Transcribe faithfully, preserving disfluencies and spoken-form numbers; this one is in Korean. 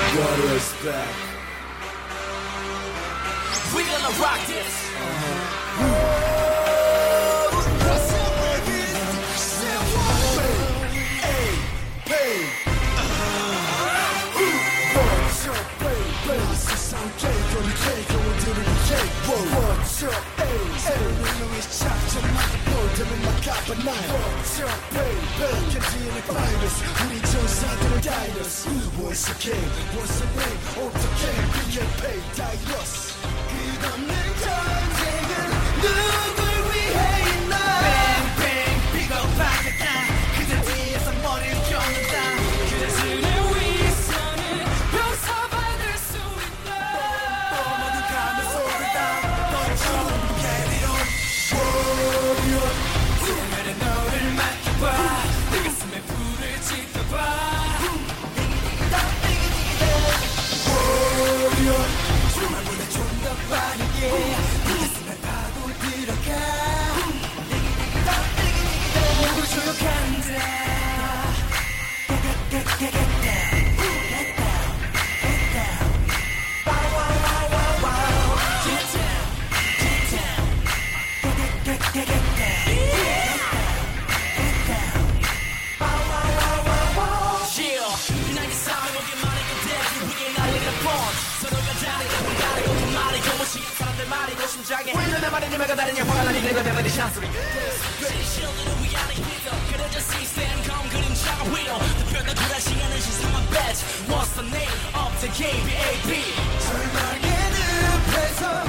Water is back. We gonna rock this. Uh-huh. What's up, baby? Say what? Hey, hey. What's up, baby? 세상 개구리 개구리들은 개구. What's up, hey? 운명의 착점만 볼 때면 막아봐 날. What's up, baby? 견디는 바이러스 우리 전사들은 다이너스. Who was the king? What's the name? 어떻게 비게 pay 다이너스. 끝없는 전쟁은 누굴 위해 있나. Bang bang 비겁하겠다. 그들 뒤에서 머리를 겨눈다. 그들의 위선을 용서받을 수 있나. 모두 가면 소리다. 너처럼 캐리온 warrior. 오늘은 너를 맡겨봐. 내 가슴에 불을 지펴봐. warrior. 정말보다 좀 더 빠르게 내 가슴에 파고 들어가. 모두 조용한다. Get down, get down, get down. Wow, wow, wow, wow, wow. Get down, get down. Get, get, get, get down. Get down, get down. Wow, wow, wow, wow, wow. Yeah, 나의 싸움에게만의 그대를 위해 날리는 번. 서로가 다르고 다르고 그 말이 조금씩 사람들 말이고 심장에 왜 내 말이 님에가 다르냐 화가 나니 내가 되면 네 샷소리. 실들을 위한 히터 그려져 시스템 검 그림자가 위로 좁혀도 그런 시간은 시상한 배치. What's the name of the game? B A B. 절망의 늪에서